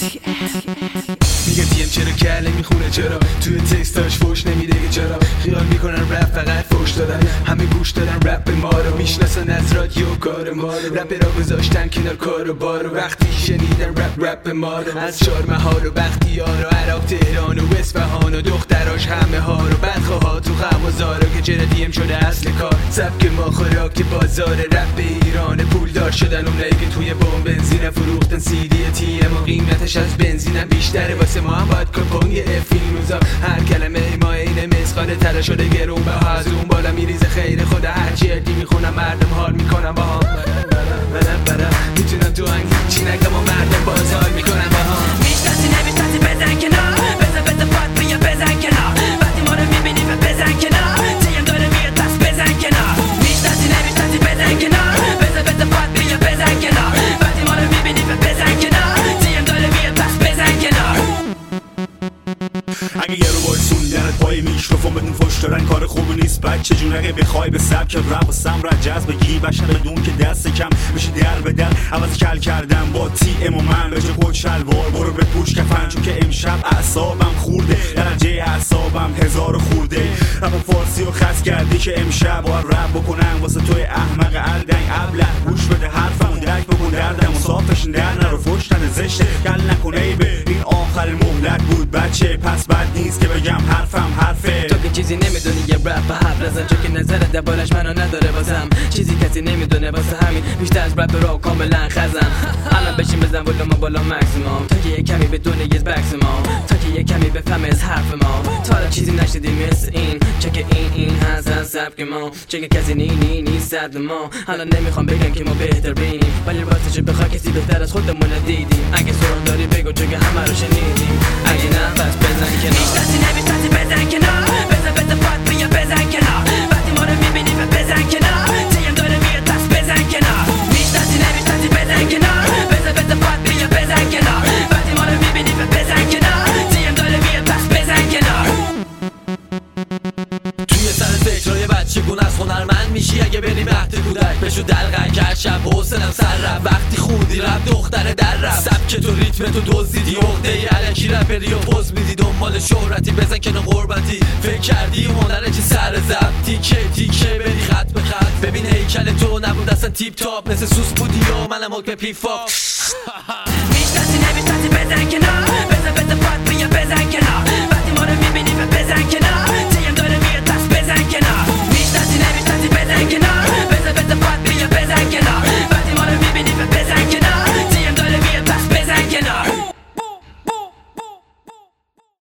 میگه دیم چرا کله میخونه چرا توی تکستاش فوش نمیده که چرا خیال میکنن رپ فقط فوش دادن همه گوش دادن رپ ما رو میشناسن از رادیو کار ما رو رپ را گذاشتن کنار کار و بار و وقتی شنیدن رپ ما رو از چهارمحال و بختیار و عراق تهران و اصفهان و دختراش همه ها رو بدخواه تو خموزارو که چرا دیم شده اصل کار سبک ما خوراک بازار رپ ایران پولدار شدن اونایی که توی بمب بنزین فروختن سی دی تی ام و قیمتش از بنزینم بیشتره واسه ما هم باید کپون یه اف این روزا هر کلمه ما اینه مسخاره تلا شده گرون به از اون بالا میریزه خیر خدا هرچی ادی میخونم مردم حال میکنم با هم برم میتونم تو هنگ چی نگم و مردم باز حال میکنم با هم میشناسی نمیشناسی بزن کنار بزن پاد بیا بزن کنار وقتی ما رو میبینی بزن کنار تیم داره میاد پس بزن کنار میشناسی نمیشناسی بزن کنار بزن پاد بیا بزن کنار وقتی ما رو میبینی بزن کنار تیم داره میاد پس بزن کنار اگه یه رو وایسوندنت پای میکروفون بدون فوش دادن کار خوبی نیست بچه جون اگه بخوای به سبک رپ و سمر جذب بگی بشر بدون که دست کم بشی در به در عوض کل کردم با تی ام و من به جا کت شلوار برو به پوش کفن چون که امشب اعصابم خورده درجه اعصابم 1000 خورده رپ فارسی رو خس کردی که امشب باید رپ بکنم واسه توی احمق الدنگ ابله گوش بده حرفمون درک بکن دردم و صافش در نرو فوش تن زشته کل نکنه ای به این آخر مهلت بود بچه پس بد نیست که بگم حرفم حرفه تو که چیزی نمیدونی یه رپ حرف بزن چون که نظر دربارش منو نداره واسم چیزی کسی نمیدونه واسه همین بیشتر از رپ رو کاملا خزم الان بشین بزن بالا ماکسیموم تا که یه کمی بدون یه بکس ما تا که یه کمی بفهم از حرف ما تا حالا چیزی نشدی مثل این چون که این هست از سبک ما چون که کسی نی صد ما الان نمیخوام بگم که ما بهتر بینیم ولی راستش بخوای کسی بهتر از خودمون دیدیم اگه سرم داری بگو چون که همه رو شنیدیم اگه نه پس بزن کنار میشناسی نمیشناسی بزن کنار بزن پاد بیا بزن کنار وقتی ما رو میبینی بزن کنار تیم داره میاد پس بزن کنار میشناسی نمیشناسی بزن کنار بزن پاد بیا بزن کنار وقتی ما رو میبینی بزن کنار تیم داره میاد پس بزن کنار توی سر فکرای بچگون از هنرمند میشی اگه بری مهد کودک بشو دلقن کرد شب حسنم سر رفت وقتی خوندی رفت دختره در رفت سبک تو ریتم تو دزدیدی عقده ای علکی رپری و پوز میدی دنبال شهرتی بزن کنه قربتی فکر کردی هنره چی سر زب تیکه بری خط به خط ببین هیکل تو نبود اصلا تیپ تاپ مثل سوس بودی و منم حکم پیفاپ